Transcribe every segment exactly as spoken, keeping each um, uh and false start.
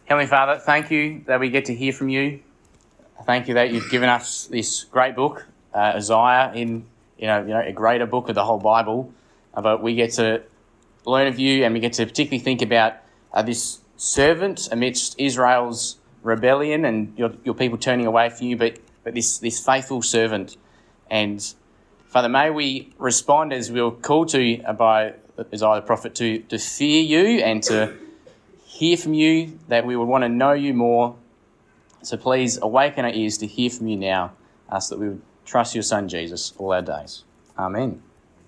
Heavenly Father, thank you that we get to hear from you. Thank you that you've given us this great book, uh, Isaiah, in you know, you know a greater book of the whole Bible. Uh, but we get to learn of you, and we get to particularly think about uh, this servant amidst Israel's rebellion and your, your people turning away from you, but but this this faithful servant. And Father, may we respond as we were called to uh, by Isaiah the prophet to to fear you and to hear from you, that we would want to know you more. So please awaken our ears to hear from you now, uh, so that we would trust your Son Jesus all our days. Amen.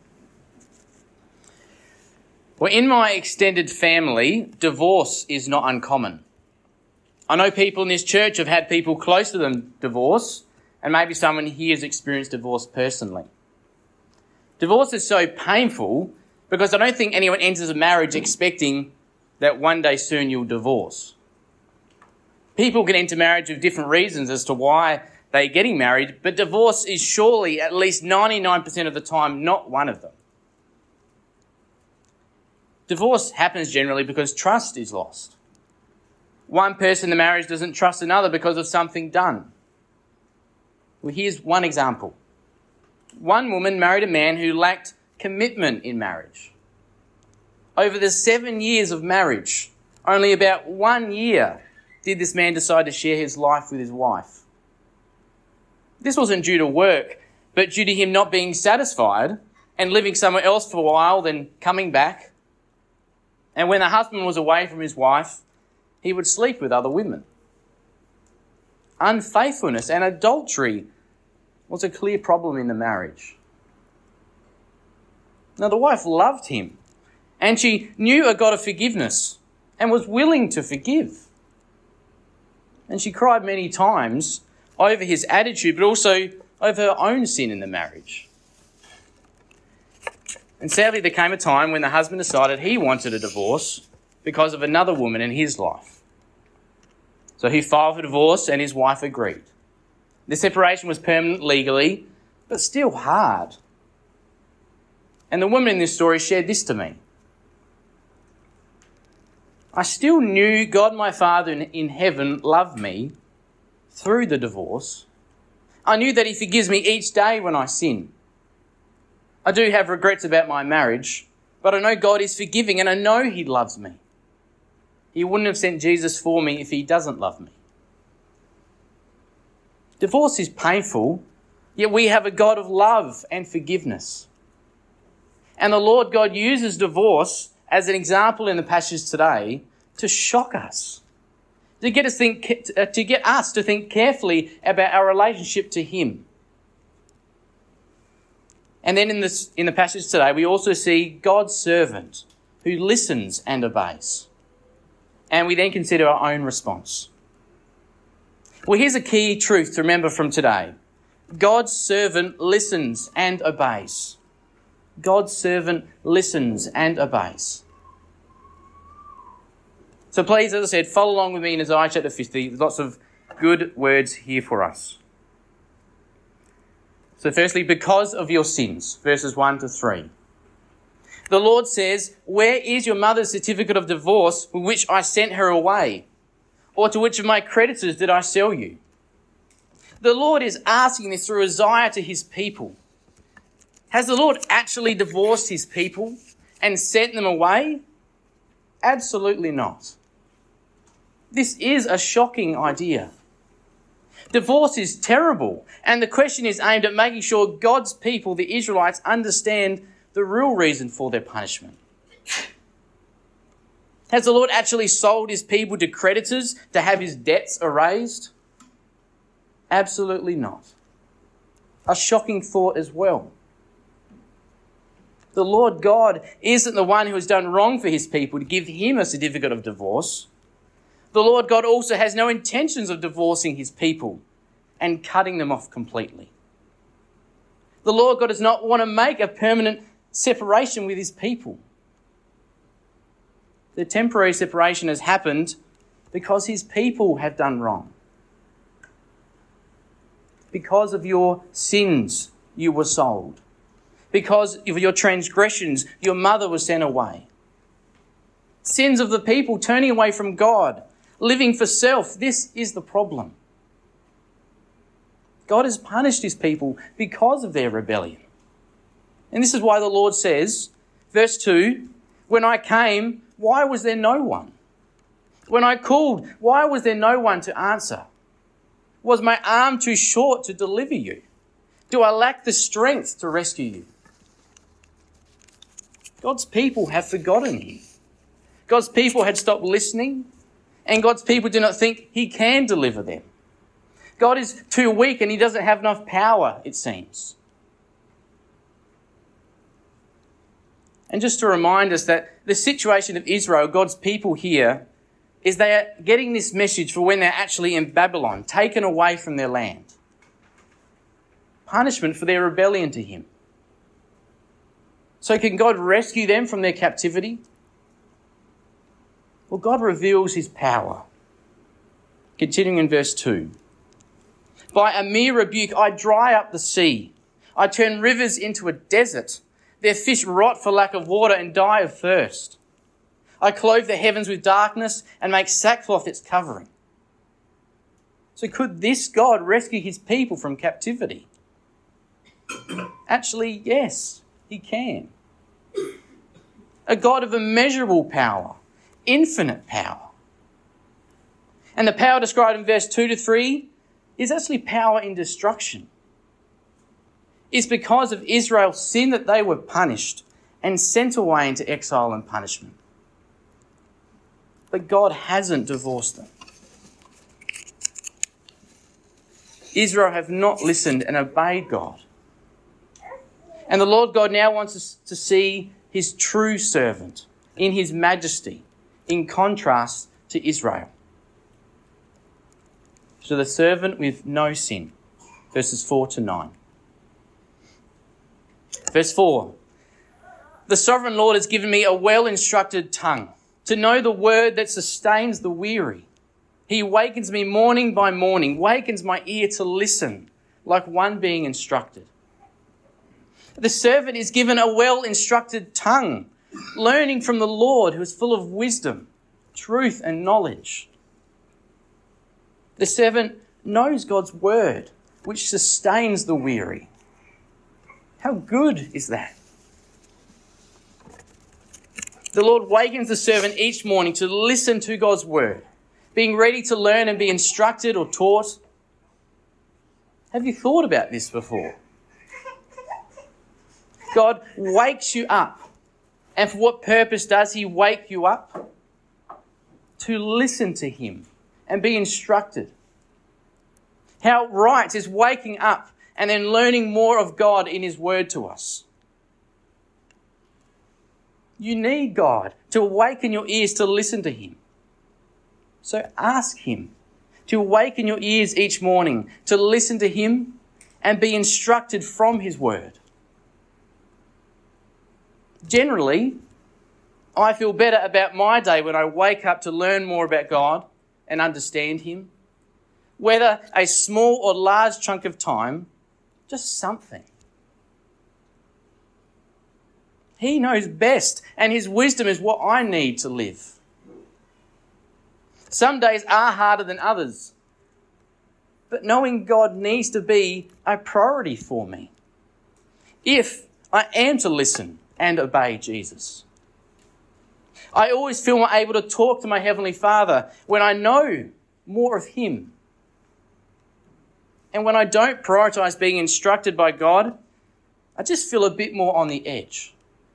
Well, in my extended family, divorce is not uncommon. I know people in this church have had people close to them divorce, and maybe someone here has experienced divorce personally. Divorce is so painful because I don't think anyone enters a marriage expecting that one day soon you'll divorce. People can enter marriage with different reasons as to why they're getting married, but divorce is surely at least ninety-nine percent of the time not one of them. Divorce happens generally because trust is lost. One person in the marriage doesn't trust another because of something done. Well, here's one example. One woman married a man who lacked commitment in marriage. Over the seven years of marriage, only about one year did this man decide to share his life with his wife. This wasn't due to work, but due to him not being satisfied and living somewhere else for a while, then coming back. And when the husband was away from his wife, he would sleep with other women. Unfaithfulness and adultery was a clear problem in the marriage. Now, the wife loved him, and she knew a God of forgiveness and was willing to forgive. And she cried many times over his attitude, but also over her own sin in the marriage. And sadly, there came a time when the husband decided he wanted a divorce because of another woman in his life. So he filed for divorce, and his wife agreed. The separation was permanent legally, but still hard. And the woman in this story shared this to me. I still knew God my Father in, in heaven loved me through the divorce. I knew that he forgives me each day when I sin. I do have regrets about my marriage, but I know God is forgiving and I know he loves me. He wouldn't have sent Jesus for me if he doesn't love me. Divorce is painful, yet we have a God of love and forgiveness. And the Lord God uses divorce as an example in the passage today to shock us, to get us think, to get us to think carefully about our relationship to him. And then in this in the passage today, we also see God's servant who listens and obeys. And we then consider our own response. Well, here's a key truth to remember from today. God's servant listens and obeys. God's servant listens and obeys. So please, as I said, follow along with me in Isaiah chapter fifty. There's lots of good words here for us. So firstly, because of your sins, verses one to three. The Lord says, where is your mother's certificate of divorce with which I sent her away? Or to which of my creditors did I sell you? The Lord is asking this through Isaiah to his people. Has the Lord actually divorced his people and sent them away? Absolutely not. This is a shocking idea. Divorce is terrible, and the question is aimed at making sure God's people, the Israelites, understand the real reason for their punishment. Has the Lord actually sold his people to creditors to have his debts erased? Absolutely not. A shocking thought as well. The Lord God isn't the one who has done wrong for his people to give him a certificate of divorce. The Lord God also has no intentions of divorcing his people and cutting them off completely. The Lord God does not want to make a permanent separation with his people. The temporary separation has happened because his people have done wrong. Because of your sins, you were sold. Because of your transgressions, your mother was sent away. Sins of the people turning away from God, living for self. This is the problem. God has punished his people because of their rebellion. And this is why the Lord says, verse two, when I came, why was there no one? When I called, why was there no one to answer? Was my arm too short to deliver you? Do I lack the strength to rescue you? God's people have forgotten him. God's people had stopped listening, and God's people do not think he can deliver them. God is too weak and he doesn't have enough power, it seems. And just to remind us that the situation of Israel, God's people here, is they are getting this message for when they're actually in Babylon, taken away from their land. Punishment for their rebellion to him. So can God rescue them from their captivity? Well, God reveals his power. Continuing in verse two. By a mere rebuke, I dry up the sea. I turn rivers into a desert. Their fish rot for lack of water and die of thirst. I clothe the heavens with darkness and make sackcloth its covering. So could this God rescue his people from captivity? Actually, yes, he can. A God of immeasurable power, infinite power. And the power described in verse two to three is actually power in destruction. It's because of Israel's sin that they were punished and sent away into exile and punishment. But God hasn't divorced them. Israel have not listened and obeyed God. And the Lord God now wants us to see his true servant in his majesty, in contrast to Israel. So the servant with no sin, verses four to nine. Verse four, the sovereign Lord has given me a well-instructed tongue to know the word that sustains the weary. He wakens me morning by morning, wakens my ear to listen like one being instructed. The servant is given a well-instructed tongue, learning from the Lord who is full of wisdom, truth and knowledge. The servant knows God's word, which sustains the weary. How good is that? The Lord wakens the servant each morning to listen to God's word, being ready to learn and be instructed or taught. Have you thought about this before? God wakes you up. And for what purpose does he wake you up? To listen to him and be instructed. How right is waking up and then learning more of God in his word to us. You need God to awaken your ears to listen to him. So ask him to awaken your ears each morning to listen to him and be instructed from his word. Generally, I feel better about my day when I wake up to learn more about God and understand him. Whether a small or large chunk of time, just something. He knows best, and his wisdom is what I need to live. Some days are harder than others, but knowing God needs to be a priority for me if I am to listen and obey Jesus. I always feel more able to talk to my Heavenly Father when I know more of him. And when I don't prioritise being instructed by God, I just feel a bit more on the edge.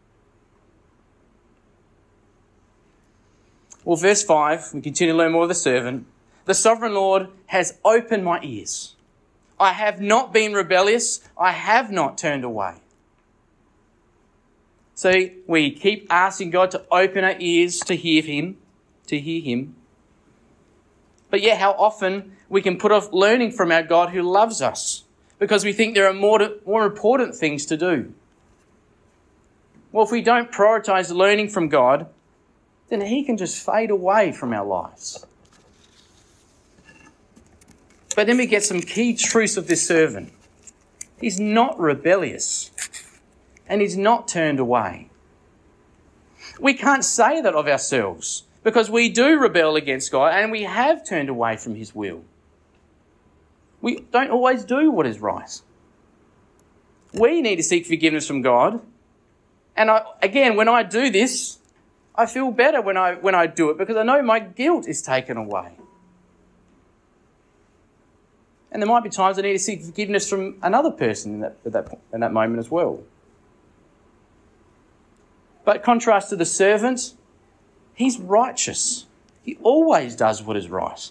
Well, verse five, we continue to learn more of the servant. The sovereign Lord has opened my ears. I have not been rebellious. I have not turned away. So we keep asking God to open our ears to hear him, to hear him. But yet how often we can put off learning from our God who loves us because we think there are more, to, more important things to do. Well, if we don't prioritise learning from God, then he can just fade away from our lives. But then we get some key truths of this servant. He's not rebellious and he's not turned away. We can't say that of ourselves because we do rebel against God and we have turned away from his will. We don't always do what is right. We need to seek forgiveness from God. And I, again, when I do this, I feel better when I, when I do it because I know my guilt is taken away. And there might be times I need to seek forgiveness from another person in that, at that, in that moment as well. But contrast to the servant, he's righteous. He always does what is right.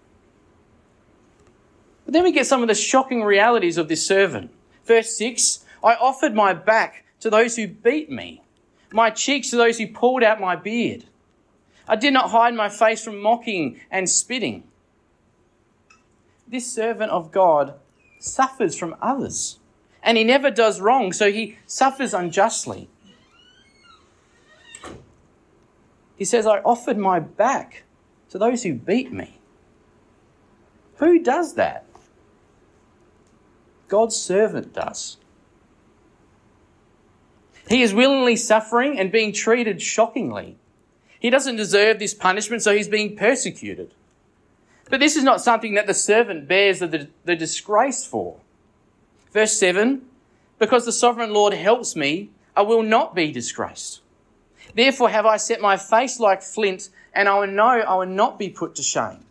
But then we get some of the shocking realities of this servant. Verse six, I offered my back to those who beat me, my cheeks to those who pulled out my beard. I did not hide my face from mocking and spitting. This servant of God suffers from others, and he never does wrong, so he suffers unjustly. He says, I offered my back to those who beat me. Who does that? God's servant does. He is willingly suffering and being treated shockingly. He doesn't deserve this punishment, so he's being persecuted. But this is not something that the servant bears the, the disgrace for. Verse seven, because the sovereign Lord helps me, I will not be disgraced. Therefore have I set my face like flint, and I will know I will not be put to shame.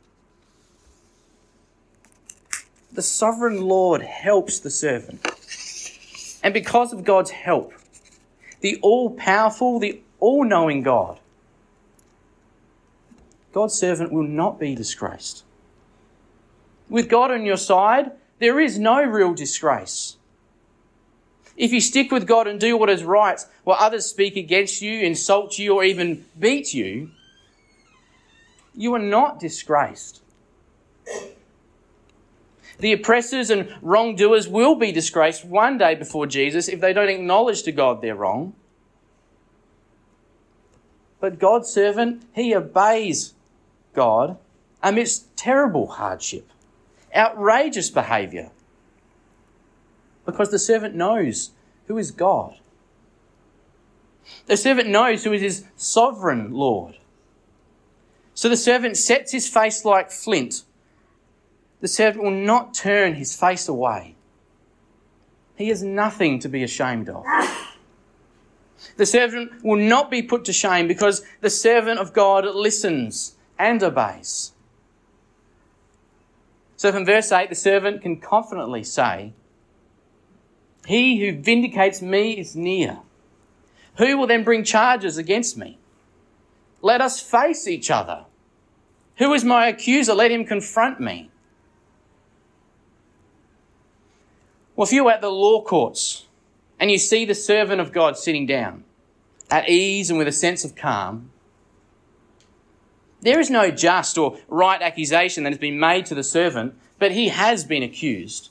The sovereign Lord helps the servant. And because of God's help, the all-powerful, the all-knowing God, God's servant will not be disgraced. With God on your side, there is no real disgrace. If you stick with God and do what is right, while others speak against you, insult you, or even beat you, you are not disgraced. The oppressors and wrongdoers will be disgraced one day before Jesus if they don't acknowledge to God their wrong. But God's servant, he obeys God amidst terrible hardship, outrageous behaviour, because the servant knows who is God. The servant knows who is his sovereign Lord. So the servant sets his face like flint. The servant will not turn his face away. He has nothing to be ashamed of. The servant will not be put to shame because the servant of God listens and obeys. So from verse eight, the servant can confidently say, he who vindicates me is near. Who will then bring charges against me? Let us face each other. Who is my accuser? Let him confront me. Well, if you're at the law courts and you see the servant of God sitting down at ease and with a sense of calm, there is no just or right accusation that has been made to the servant, but he has been accused.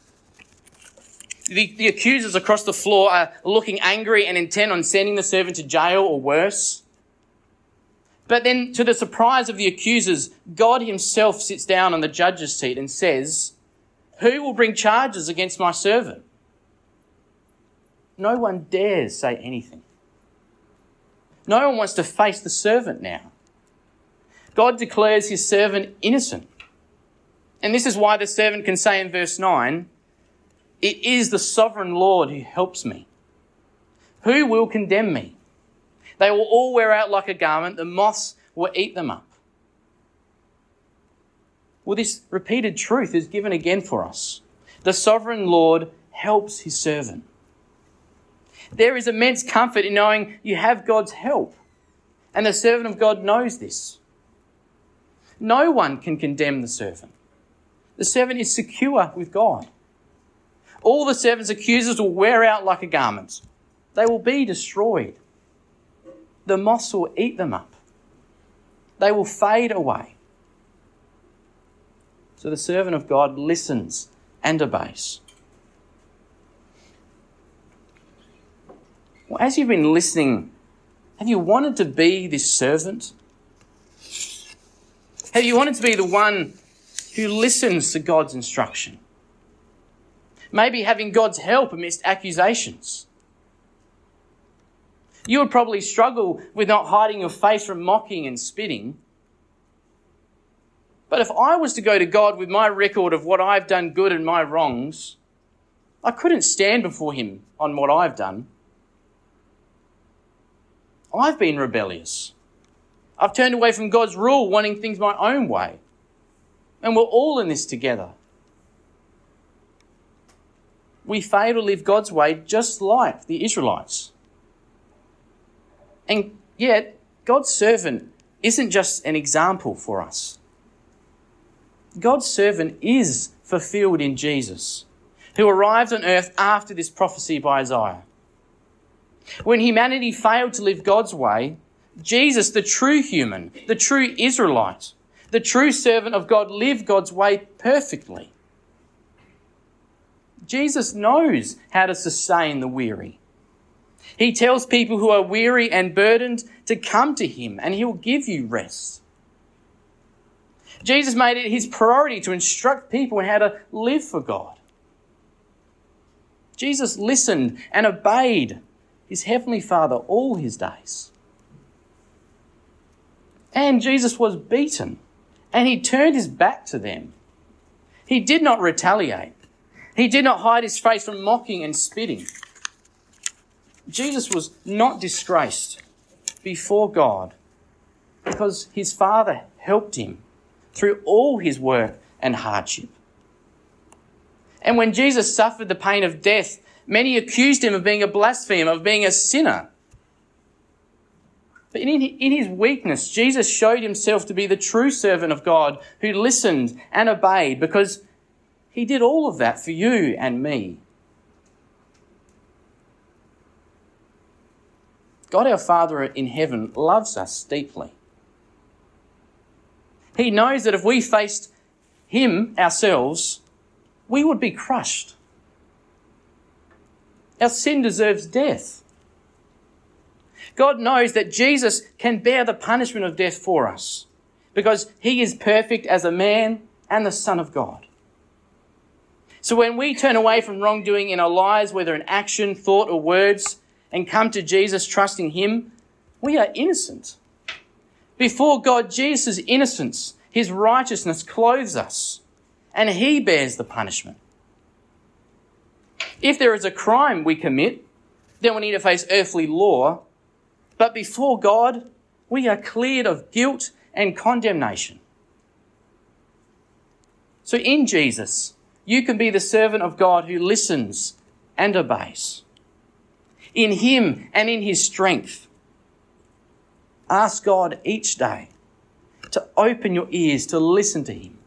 The, the accusers across the floor are looking angry and intent on sending the servant to jail or worse. But then, to the surprise of the accusers, God himself sits down on the judge's seat and says, who will bring charges against my servant? No one dares say anything. No one wants to face the servant now. God declares his servant innocent. And this is why the servant can say in verse nine, it is the sovereign Lord who helps me. Who will condemn me? They will all wear out like a garment. The moths will eat them up. Well, this repeated truth is given again for us. The sovereign Lord helps his servant. There is immense comfort in knowing you have God's help. And the servant of God knows this. No one can condemn the servant. The servant is secure with God. All the servant's accusers will wear out like a garment. They will be destroyed. The moths will eat them up. They will fade away. So the servant of God listens and obeys. Well, as you've been listening, have you wanted to be this servant? Have you wanted to be the one who listens to God's instruction? Maybe having God's help amidst accusations. You would probably struggle with not hiding your face from mocking and spitting. But if I was to go to God with my record of what I've done good and my wrongs, I couldn't stand before him on what I've done. I've been rebellious. I've turned away from God's rule, wanting things my own way. And we're all in this together. We fail to live God's way just like the Israelites. And yet, God's servant isn't just an example for us. God's servant is fulfilled in Jesus, who arrived on earth after this prophecy by Isaiah. When humanity failed to live God's way, Jesus, the true human, the true Israelite, the true servant of God, lived God's way perfectly. Jesus knows how to sustain the weary. He tells people who are weary and burdened to come to him and he'll give you rest. Jesus made it his priority to instruct people in how to live for God. Jesus listened and obeyed his heavenly Father all his days. And Jesus was beaten and he turned his back to them. He did not retaliate. He did not hide his face from mocking and spitting. Jesus was not disgraced before God because his Father helped him through all his work and hardship. And when Jesus suffered the pain of death, many accused him of being a blasphemer, of being a sinner. But in, in his weakness, Jesus showed himself to be the true servant of God who listened and obeyed because he did all of that for you and me. God our Father in heaven loves us deeply. He knows that if we faced him ourselves, we would be crushed. Our sin deserves death. God knows that Jesus can bear the punishment of death for us because he is perfect as a man and the Son of God. So when we turn away from wrongdoing in our lives, whether in action, thought or words, and come to Jesus trusting him, we are innocent. Before God, Jesus' innocence, his righteousness clothes us, and he bears the punishment. If there is a crime we commit, then we need to face earthly law. But before God, we are cleared of guilt and condemnation. So in Jesus, you can be the servant of God who listens and obeys. In him and in his strength, ask God each day to open your ears to listen to him,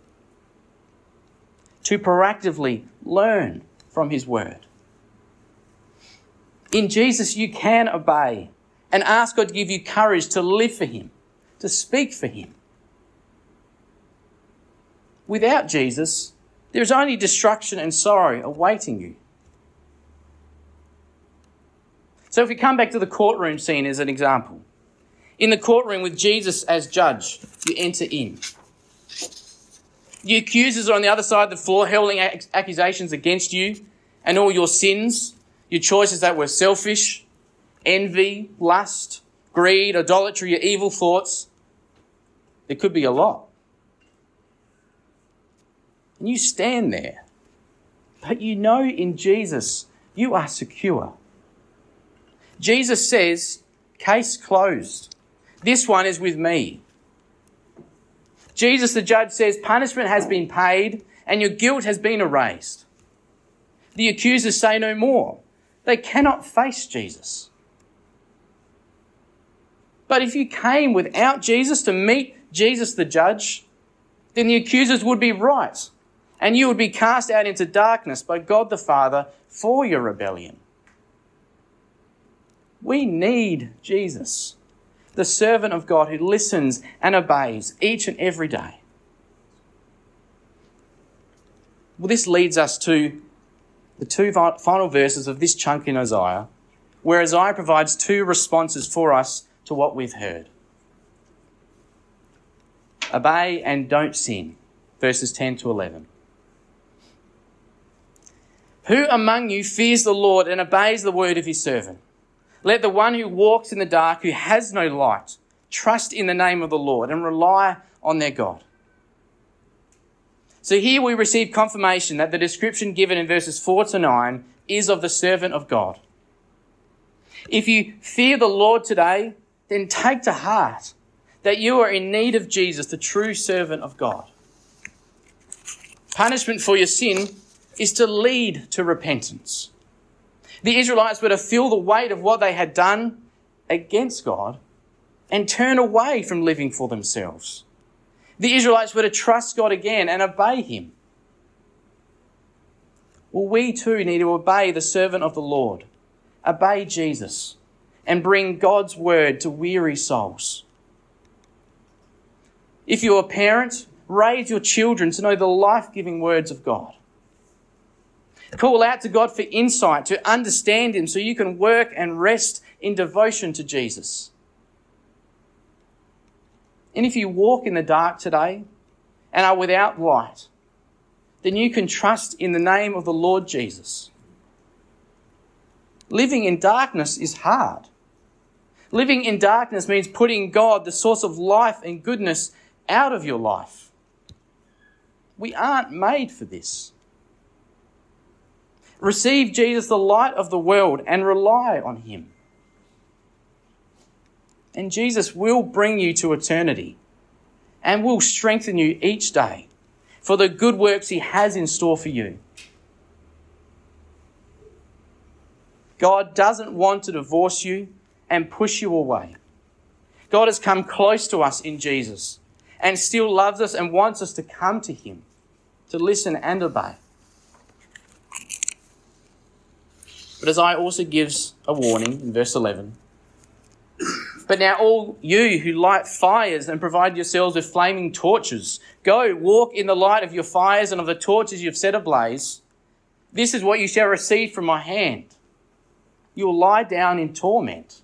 to proactively learn from his word. In Jesus, you can obey and ask God to give you courage to live for him, to speak for him. Without Jesus, there is only destruction and sorrow awaiting you. So if we come back to the courtroom scene as an example, in the courtroom with Jesus as judge, you enter in. The accusers are on the other side of the floor hurling accusations against you and all your sins, your choices that were selfish, envy, lust, greed, idolatry, your evil thoughts. There could be a lot. And you stand there, but you know in Jesus you are secure. Jesus says, case closed. This one is with me. Jesus, the judge, says punishment has been paid and your guilt has been erased. The accusers say no more. They cannot face Jesus. But if you came without Jesus to meet Jesus, the judge, then the accusers would be right and you would be cast out into darkness by God the Father for your rebellion. We need Jesus, the servant of God who listens and obeys each and every day. Well, this leads us to the two final verses of this chunk in Isaiah, where Isaiah provides two responses for us to what we've heard. Obey and don't sin, verses ten to eleven. Who among you fears the Lord and obeys the word of his servant? Let the one who walks in the dark, who has no light, trust in the name of the Lord and rely on their God. So here we receive confirmation that the description given in verses four to nine is of the servant of God. If you fear the Lord today, then take to heart that you are in need of Jesus, the true servant of God. Punishment for your sin is to lead to repentance. The Israelites were to feel the weight of what they had done against God and turn away from living for themselves. The Israelites were to trust God again and obey him. Well, we too need to obey the servant of the Lord, obey Jesus, and bring God's word to weary souls. If you're a parent, raise your children to know the life-giving words of God. Call out to God for insight, to understand him so you can work and rest in devotion to Jesus. And if you walk in the dark today and are without light, then you can trust in the name of the Lord Jesus. Living in darkness is hard. Living in darkness means putting God, the source of life and goodness, out of your life. We aren't made for this. Receive Jesus, the light of the world, and rely on him. And Jesus will bring you to eternity and will strengthen you each day for the good works he has in store for you. God doesn't want to divorce you and push you away. God has come close to us in Jesus and still loves us and wants us to come to him, to listen and obey. But Isaiah also gives a warning in verse eleven. But now all you who light fires and provide yourselves with flaming torches, go, walk in the light of your fires and of the torches you have set ablaze. This is what you shall receive from my hand. You will lie down in torment.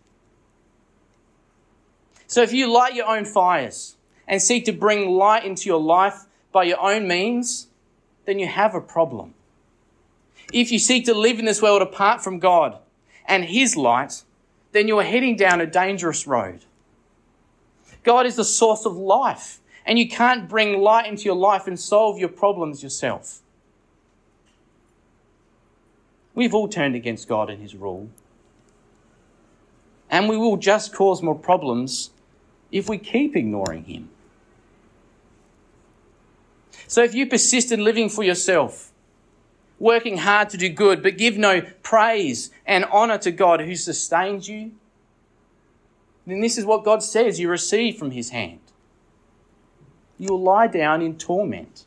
So if you light your own fires and seek to bring light into your life by your own means, then you have a problem. If you seek to live in this world apart from God and his light, then you are heading down a dangerous road. God is the source of life, and you can't bring light into your life and solve your problems yourself. We've all turned against God and his rule, and we will just cause more problems if we keep ignoring him. So if you persist in living for yourself, working hard to do good, but give no praise and honour to God who sustains you, then this is what God says you receive from his hand. You will lie down in torment.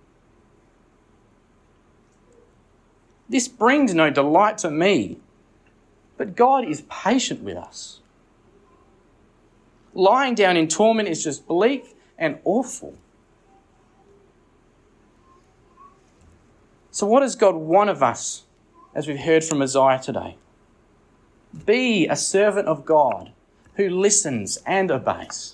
This brings no delight to me, but God is patient with us. Lying down in torment is just bleak and awful. So what does God want of us, as we've heard from Isaiah today? Be a servant of God who listens and obeys.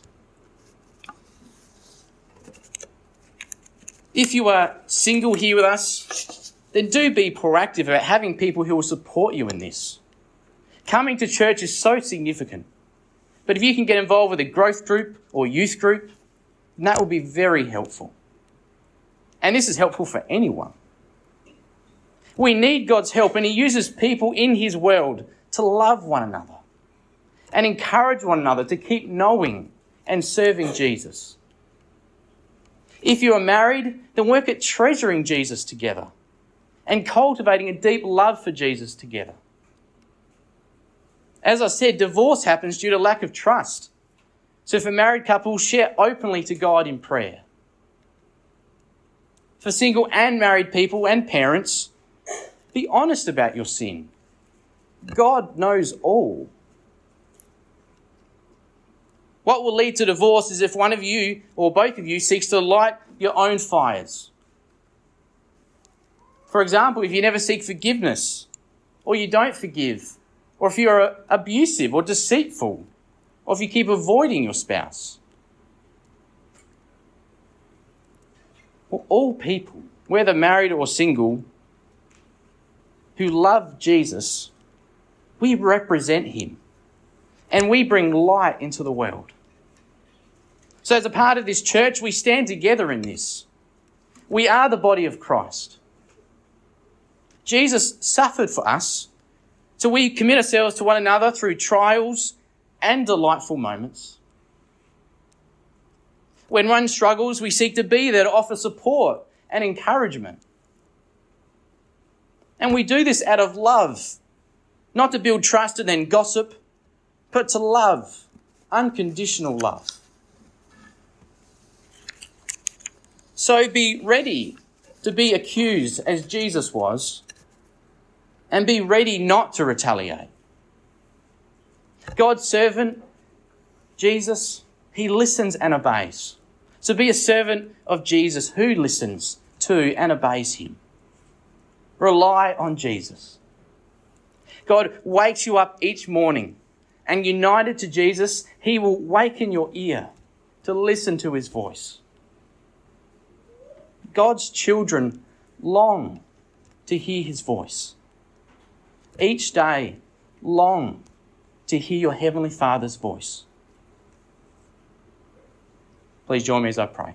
If you are single here with us, then do be proactive about having people who will support you in this. Coming to church is so significant. But if you can get involved with a growth group or youth group, then that will be very helpful. And this is helpful for anyone. We need God's help, and he uses people in his world to love one another and encourage one another to keep knowing and serving Jesus. If you are married, then work at treasuring Jesus together and cultivating a deep love for Jesus together. As I said, divorce happens due to lack of trust. So for married couples, share openly to God in prayer. For single and married people and parents, be honest about your sin. God knows all. What will lead to divorce is if one of you or both of you seeks to light your own fires. For example, if you never seek forgiveness, or you don't forgive, or if you're abusive or deceitful, or if you keep avoiding your spouse. Well, all people, whether married or single, who love Jesus, we represent him and we bring light into the world. So as a part of this church, we stand together in this. We are the body of Christ. Jesus suffered for us, so we commit ourselves to one another through trials and delightful moments. When one struggles, we seek to be there to offer support and encouragement. And we do this out of love, not to build trust and then gossip, but to love, unconditional love. So be ready to be accused as Jesus was, and be ready not to retaliate. God's servant, Jesus, he listens and obeys. So be a servant of Jesus who listens to and obeys him. Rely on Jesus. God wakes you up each morning, and united to Jesus, he will waken your ear to listen to his voice. God's children long to hear his voice. Each day, long to hear your Heavenly Father's voice. Please join me as I pray.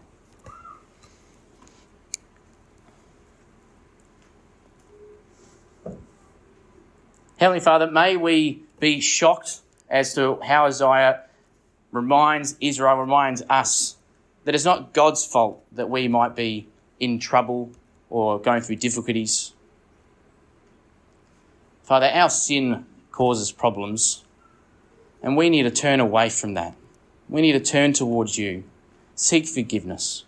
Heavenly Father, may we be shocked as to how Isaiah reminds Israel, reminds us that it's not God's fault that we might be in trouble or going through difficulties. Father, our sin causes problems, and we need to turn away from that. We need to turn towards you, seek forgiveness.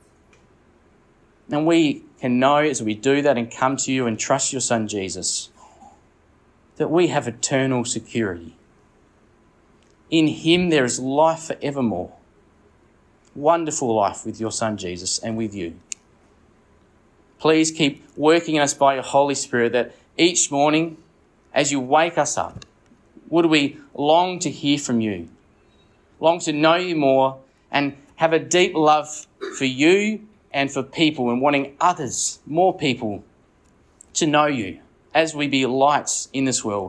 And we can know as we do that and come to you and trust your Son Jesus, that we have eternal security. In him there is life forevermore. Wonderful life with your Son Jesus and with you. Please keep working in us by your Holy Spirit, that each morning as you wake us up, would we long to hear from you, long to know you more, and have a deep love for you and for people, and wanting others, more people, to know you as we be lights in this world.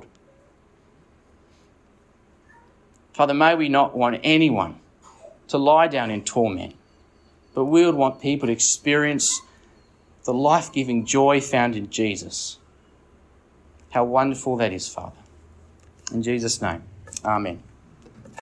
Father, may we not want anyone to lie down in torment, but we would want people to experience the life-giving joy found in Jesus. How wonderful that is, Father. In Jesus' name, amen.